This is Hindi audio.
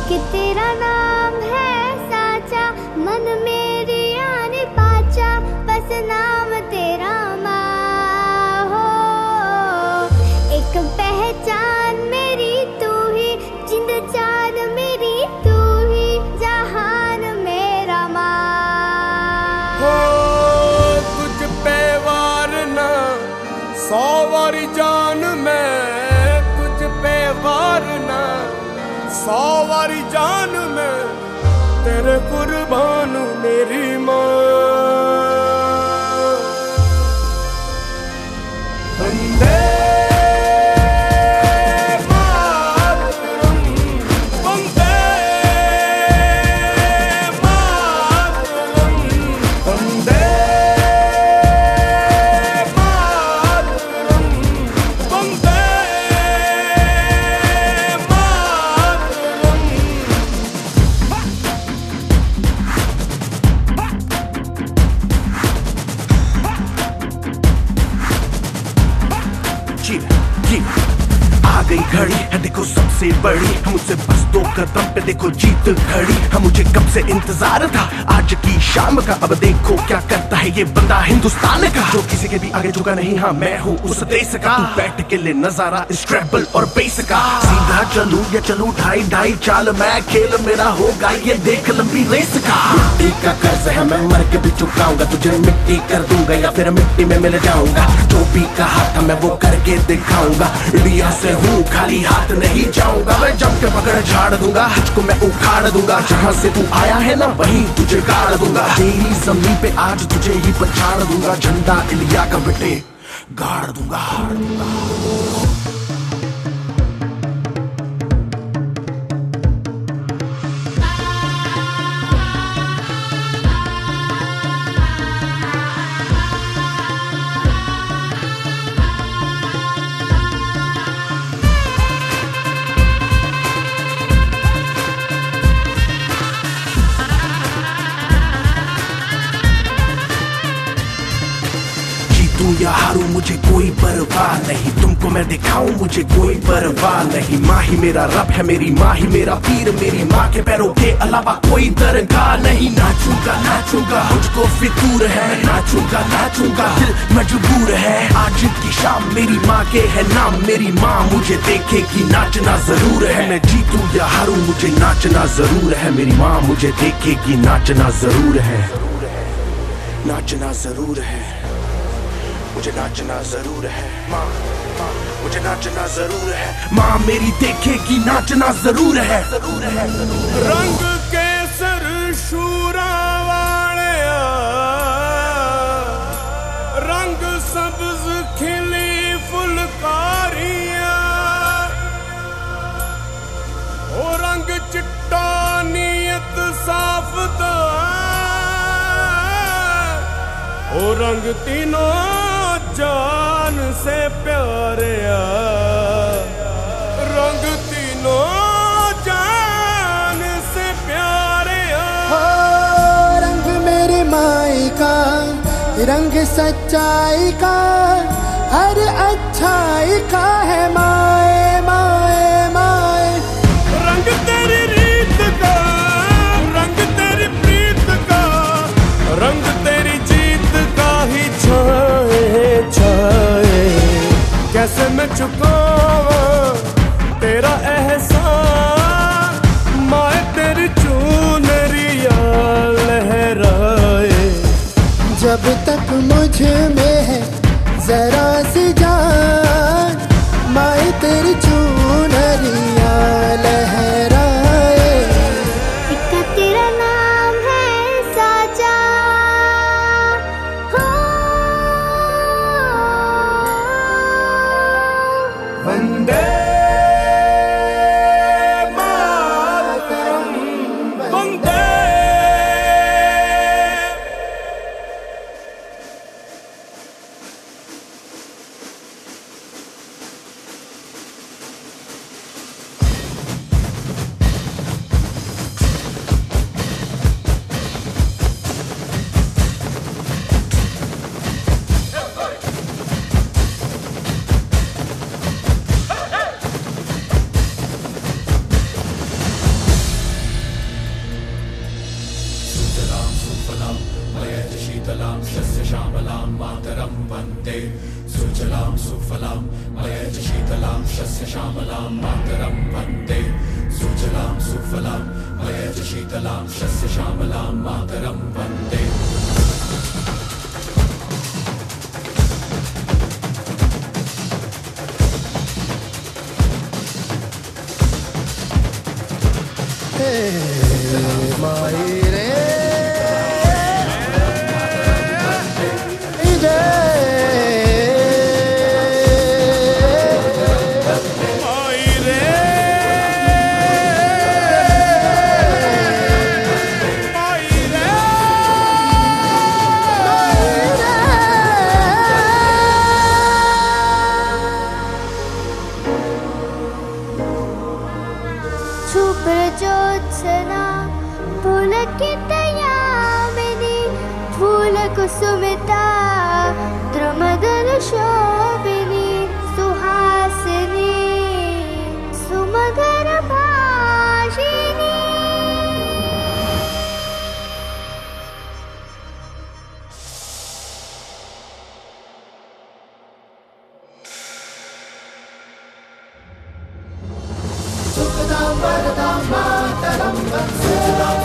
कि तेरा नाम है साचा, मन मेरी आने पाचा, बस नाम तेरा माँ हो। एक पहचान मेरी तू ही, जिंद जान मेरी तू ही, जहान मेरा माँ हो। तुझ पे वार ना 100 वारी जान मैं, तुझ पे वार ना 100 वारी जान मैं, तेरे कुर्बान मेरी माँ। वंदे मातरम, वंदे मातरम, वंदे मातरम, वंदे आ गई घड़ी है देखो सबसे बड़ी, मुझसे बस 2 कदम पे देखो जीत खड़ी। हम मुझे कब से इंतजार था आज की शाम का, अब देखो क्या करता है ये बंदा हिंदुस्तान का, जो किसी के भी आगे झुका नहीं। हाँ मैं हूँ उस देश का, तू बैठ के ले नजारा इस ट्रैबल और बेस का। सीधा चलूं या चलूं ढाई ढाई चाल, मैं खेल मेरा होगा ये देख लंबी रेस का। मिट्टी का कर्ज है मैं मर के भी चुकाऊंगा, तुझे मिट्टी कर दूंगा या फिर मिट्टी में मिल जाऊंगा। जो भी कहा था मैं वो करके दिखाऊंगा, इंडिया से हूँ खाली हाथ नहीं जाऊंगा। मैं जम के पकड़ झाड़ दूंगा, तुझको मैं उखाड़ दूंगा, जहाँ से तू आया है ना वहीं तुझे गाड़ दूंगा। तेरी जमीन पे आज तुझे ही पछाड़ दूंगा, झंडा इंडिया का बेटे गाड़ दूंगा। तू या हारू मुझे कोई परवाह नहीं, तुमको मैं दिखाऊं मुझे कोई परवाह नहीं। माँ ही मेरा रब है, मेरी माँ ही मेरा पीर, मेरी माँ के पैरों के अलावा कोई दरगाह नहीं। नाचूंगा नाचूंगा मुझको फितूर है, मैं नाचूंगा नाचूंगा दिल मजबूर है। आज की शाम मेरी माँ के है नाम, मेरी माँ मुझे देखेगी नाचना जरूर है। मैं जीतूं या हारू मुझे नाचना जरूर है, मेरी माँ मुझे देखेगी नाचना जरूर है। नाचना जरूर है, मुझे नाचना जरूर है। माँ मुझे नाचना जरूर है, माँ मेरी देखेगी नाचना जरूर है। रंग केसर शूरा वालिया, रंग सब्ज खिली फुलकारियां, ओ रंग चिट्टा नीयत साफ दा, ओ रंग तीनों जान से प्यारिया, रंग तीनों जान से प्यारिया। हो रंग मेरी माई का, रंग सच्चाई का, हर अच्छाई का है माए माए माए। रंग तेरी रीत का, रंग तेरी प्रीत का, रंग तेरी जीत का ही छाए छाए। कैसे मैं चुकावां तेरा एहसान, माए तेरी चुनरिया लहराए। जब तक मुझ में है जरा सी जान, माए तेरी चूं वन्दे सुजलां सुफलां मलयजशीतलां शस्यश्यामलां मातरं वन्दे सुजलां सुफलां मलयजशीतलां शस्यश्यामलां मातरं वन्दे ज्योत्सना पुलकितयामिनी फूलकुसुमिता द्रुमदल शोभिनी सुहासिनी सुमधुर भाषिणी सुखदां वरदां मातरं वन्दे